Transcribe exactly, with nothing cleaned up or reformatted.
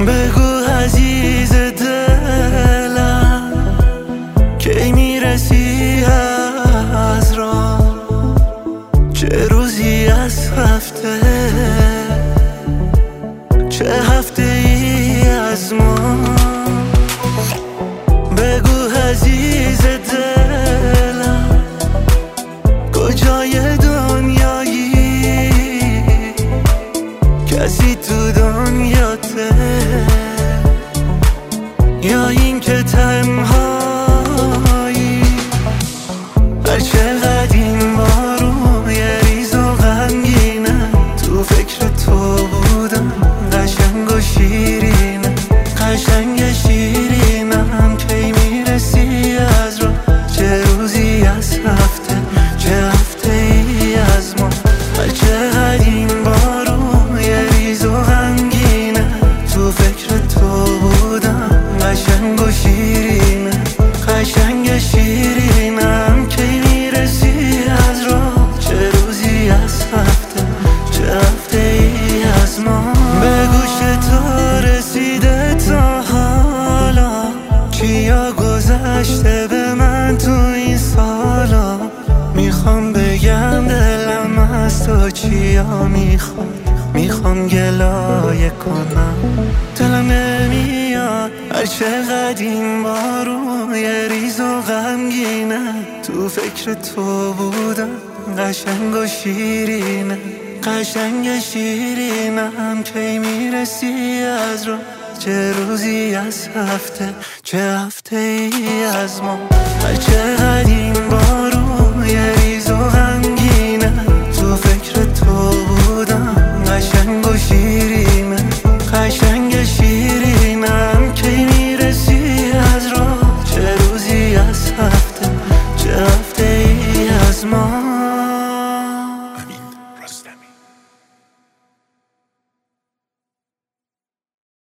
بگو عزیز دلم کی میرسی از راه، چه روزی از هفته، چه هفته ای از ما. بگو عزیز دلم کجای دنیایی، کسی تو دنیاته یا این که تنهایی. هر چقدر این بارون یه ریز و غمگینه، تو فکر تو بودم قشنگ و شیرینه، قشنگ شیرینم کی میرسی از رو، چه روزی از هفته، چه هفته ای از ما. هر چقدر این بارون یه ریز و غمگینه، تو فکر تو بودم قشنگ و شیرینه، قشنگ شیرینم کی میرسی از رو، چه روزی از هفته، چه هفته ای از ما. بگو چطور رسیده تا حالا، چیا گذشته به من تو این سالا. میخوام بگم دلم از تو چیا میخواد، میخوام گلایه کنم دلم نمیاد. هر چقدر این بارون یه ریز و غمگینه، تو فکر تو بودم قشنگ و شیرینه، قشنگ شیرینم کی میرسی از رو، چه روزی از هفته، چه هفته ای از ما. هر چقدر این بارون